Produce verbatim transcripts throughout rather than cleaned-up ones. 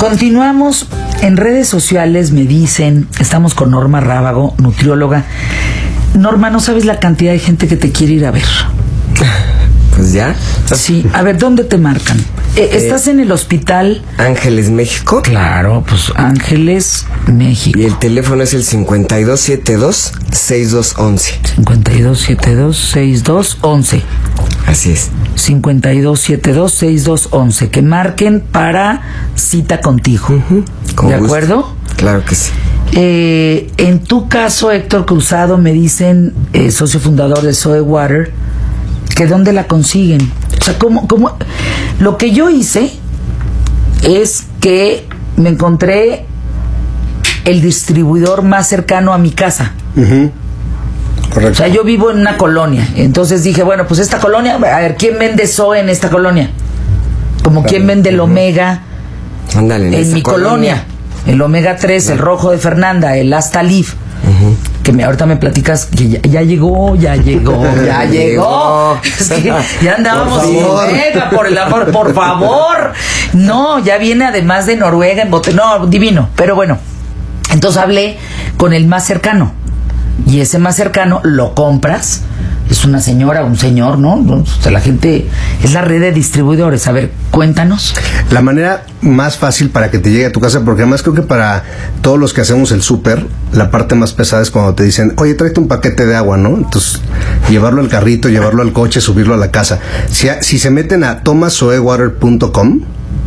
Continuamos. En redes sociales me dicen, estamos con Norma Rábago, nutrióloga. Norma, no sabes la cantidad de gente que te quiere ir a ver. Pues ya. Sí, a ver, ¿dónde te marcan? Eh, ¿Estás eh, en el hospital? Ángeles, México. Claro, pues Ángeles, México. Y el teléfono es el cincuenta y dos setenta y dos, sesenta y dos once. cincuenta y dos setenta y dos, sesenta y dos once. Así es. cincuenta y dos setenta y dos, sesenta y dos once. Que marquen para cita contigo. Uh-huh. Con ¿De gusto. acuerdo? Claro que sí. Eh, en tu caso, Héctor Cruzado, me dicen, eh, socio fundador de Zoe Water, que dónde la consiguen. O sea, ¿cómo, cómo? Lo que yo hice es que me encontré el distribuidor más cercano a mi casa. Uh-huh. Correcto. O sea, yo vivo en una colonia. Entonces dije, bueno, pues esta colonia, a ver, ¿quién vende Zoe en esta colonia? Como claro. ¿Quién vende el uh-huh. Omega Ándale, en, en mi colonia? colonia? El Omega tres, claro. El rojo de Fernanda, el Hasta Live. Uh-huh. Que me, ahorita me platicas que ya, ya llegó, ya llegó, ya llegó. Es que ya andábamos sin Omega, por el amor, por favor. No, ya viene además de Noruega en bote. No, divino. Pero bueno, entonces hablé con el más cercano. Y ese más cercano lo compras. Es una señora, un señor, ¿no? O sea, la gente, es la red de distribuidores. A ver, cuéntanos. La manera más fácil para que te llegue a tu casa, porque además creo que para todos los que hacemos el súper, la parte más pesada es cuando te dicen, oye, tráete un paquete de agua, ¿no? Entonces, llevarlo al carrito, llevarlo al coche, subirlo a la casa. Si, si se meten a thomas zoe water punto com,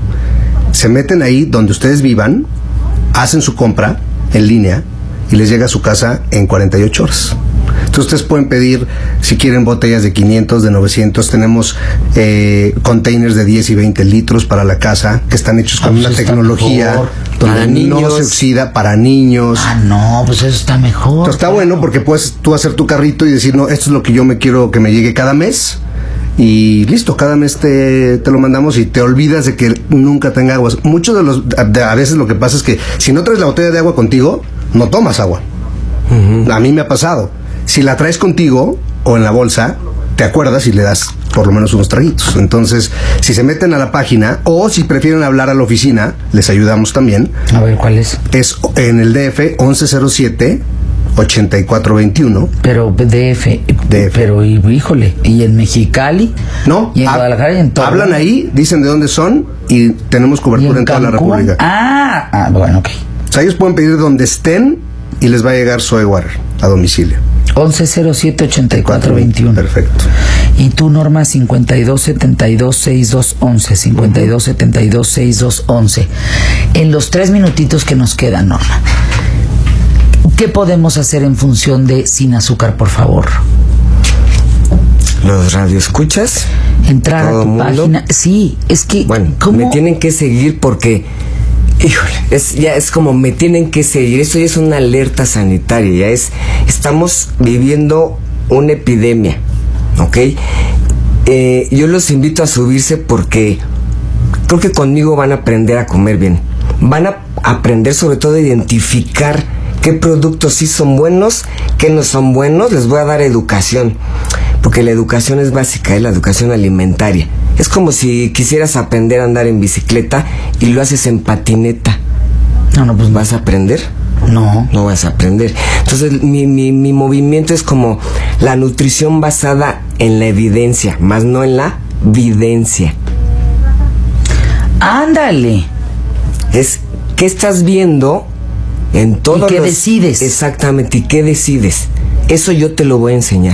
se meten ahí donde ustedes vivan, hacen su compra en línea y les llega a su casa en cuarenta y ocho horas. Entonces ustedes pueden pedir, si quieren, botellas de quinientos, de novecientos. Tenemos eh, containers de diez y veinte litros para la casa, que están hechos con ah, pues una tecnología mejor. Donde para niños. No se oxida, para niños. Ah, no, pues eso está mejor. Entonces, está claro. Bueno porque puedes tú hacer tu carrito y decir, no, esto es lo que yo me quiero que me llegue cada mes. Y listo, cada mes te, te lo mandamos y te olvidas de que nunca tenga agua. Muchos de los, de, a veces lo que pasa es que si no traes la botella de agua contigo, no tomas agua. Uh-huh. A mí me ha pasado. Si la traes contigo o en la bolsa, te acuerdas y le das por lo menos unos traguitos. Entonces, si se meten a la página o si prefieren hablar a la oficina, les ayudamos también. A ver, ¿cuál es? Es en el D F once cero siete, ochenta y cuatro veintiuno. Pero D F, D F. Pero híjole, ¿y en Mexicali? No, ¿y en Guadalajara y en todo? Hablan ahí, dicen de dónde son y tenemos cobertura en, en toda la República. Ah, ah, bueno, ok. O sea, ellos pueden pedir donde estén y les va a llegar Zoe Water a domicilio. once cero siete, ochenta y cuatro veintiuno. Perfecto. Y tu Norma, cincuenta y dos setenta y dos, sesenta y dos once. cincuenta y dos setenta y dos, sesenta y dos once. En los tres minutitos que nos quedan, Norma, ¿qué podemos hacer en función de Sin Azúcar, por favor? Los radioescuchas. Entrar a tu mundo. Página. Sí, es que. Bueno, ¿cómo? Me tienen que seguir porque. Híjole, es, ya es como me tienen que seguir. Esto ya es una alerta sanitaria. Ya es. Estamos viviendo una epidemia. ¿Ok? Eh, yo los invito a subirse porque creo que conmigo van a aprender a comer bien. Van a aprender sobre todo a identificar qué productos sí son buenos, qué no son buenos. Les voy a dar educación, porque la educación es básica, es la educación alimentaria. Es como si quisieras aprender a andar en bicicleta y lo haces en patineta. No, no, pues ¿vas a aprender? No. No vas a aprender. Entonces, mi, mi, mi movimiento es como la nutrición basada en la evidencia, más no en la videncia. Ándale. Es, ¿qué estás viendo en todo? ¿Y qué los... decides? Exactamente, ¿y qué decides? Eso yo te lo voy a enseñar.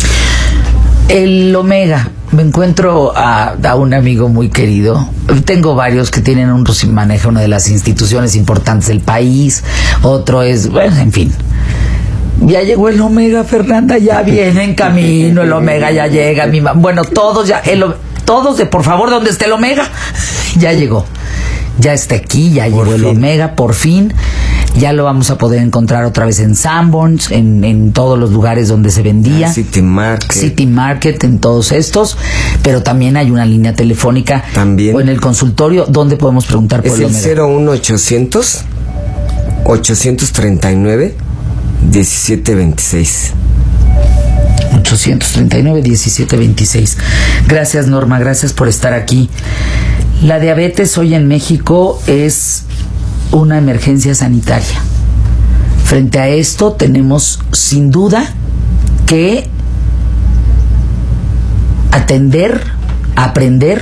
El Omega, me encuentro a, a un amigo muy querido. Tengo varios que tienen un maneja una de las instituciones importantes del país. Otro es, bueno, en fin. Ya llegó el Omega, Fernanda, ya viene en camino. El Omega ya llega. Mi ma- bueno, todos ya, el, todos de por favor, ¿dónde está el Omega? Ya llegó. Ya está aquí, ya llegó el Omega, por fin. Ya lo vamos a poder encontrar otra vez en Sanborns, en, en todos los lugares donde se vendía. Ah, City Market. City Market, en todos estos. Pero también hay una línea telefónica. También. O en el consultorio, ¿dónde podemos preguntar por es el el Omega? cero uno ochocientos, ochocientos treinta y nueve, diecisiete veintiséis. ochocientos treinta y nueve, diecisiete veintiséis. Gracias, Norma, gracias por estar aquí. La diabetes hoy en México es una emergencia sanitaria. Frente a esto tenemos sin duda que atender, aprender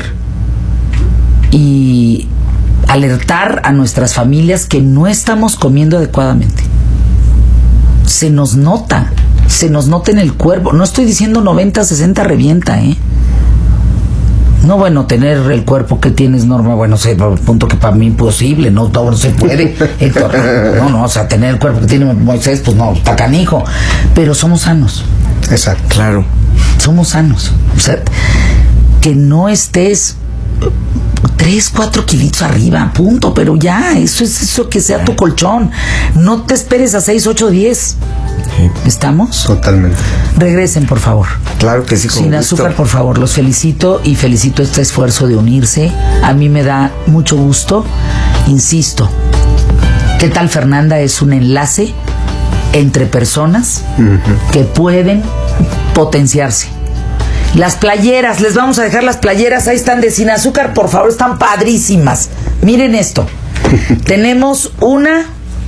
y alertar a nuestras familias que no estamos comiendo adecuadamente. Se nos nota, se nos nota en el cuerpo. No estoy diciendo noventa, sesenta revienta, ¿eh? No, bueno, tener el cuerpo que tienes, Norma, bueno, sé, por el punto que para mí imposible, no todo se puede, Héctor. No, no, o sea, tener el cuerpo que tiene Moisés, pues no, está canijo. Pero somos sanos. Exacto. Claro. Somos sanos. O sea, que no estés tres, cuatro kilitos arriba, punto, pero ya, eso es eso, que sea tu colchón. No te esperes a seis, ocho, diez. Sí. ¿Estamos? Totalmente. Regresen, por favor. Claro que sí, con Sin gusto. azúcar, por favor. Los felicito y felicito este esfuerzo de unirse. A mí me da mucho gusto. Insisto, ¿qué tal Fernanda? Es un enlace entre personas uh-huh. que pueden potenciarse. Las playeras, les vamos a dejar las playeras, ahí están de Sin Azúcar, por favor, están padrísimas. Miren esto. Tenemos una,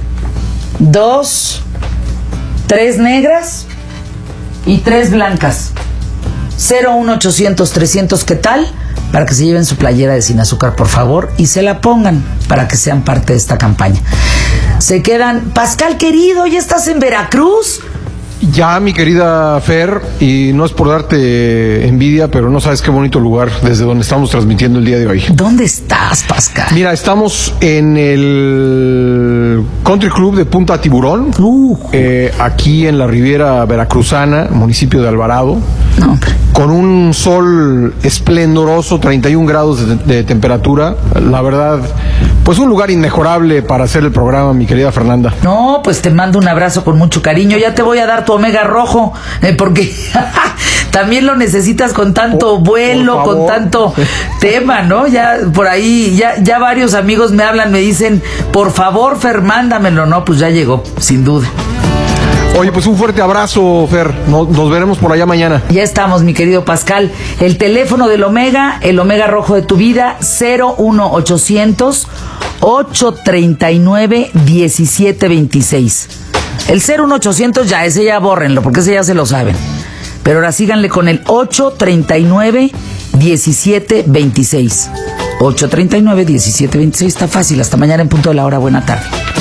dos, tres negras y tres blancas. cero uno ochocientos trescientos, ¿qué tal? Para que se lleven su playera de Sin Azúcar, por favor, y se la pongan para que sean parte de esta campaña. Se quedan. Pascal, querido, ¿ya estás en Veracruz? Ya, mi querida Fer, y no es por darte envidia, pero no sabes qué bonito lugar desde donde estamos transmitiendo el día de hoy. ¿Dónde estás, Pascal? Mira, estamos en el Country Club de Punta Tiburón, uh. eh, aquí en la Riviera Veracruzana, municipio de Alvarado, no, hombre. Con un sol esplendoroso, treinta y un grados de, de temperatura. La verdad, pues un lugar inmejorable para hacer el programa, mi querida Fernanda. No, pues te mando un abrazo con mucho cariño. Ya te voy a dar tu omega rojo, eh, porque también lo necesitas con tanto por, vuelo, por con tanto tema, ¿no? Ya por ahí, ya, ya varios amigos me hablan, me dicen, por favor, Fer, mándamelo. No, pues ya llegó, sin duda. Oye, pues un fuerte abrazo, Fer. Nos, nos veremos por allá mañana. Ya estamos, mi querido Pascal. El teléfono del Omega, el Omega Rojo de tu vida, cero uno ochocientos, ochocientos treinta y nueve, diecisiete veintiséis. El cero uno ochocientos ya, ese ya bórrenlo, porque ese ya se lo saben. Pero ahora síganle con el ochocientos treinta y nueve, diecisiete veintiséis. ochocientos treinta y nueve, diecisiete veintiséis, está fácil. Hasta mañana en punto de la hora. Buena tarde.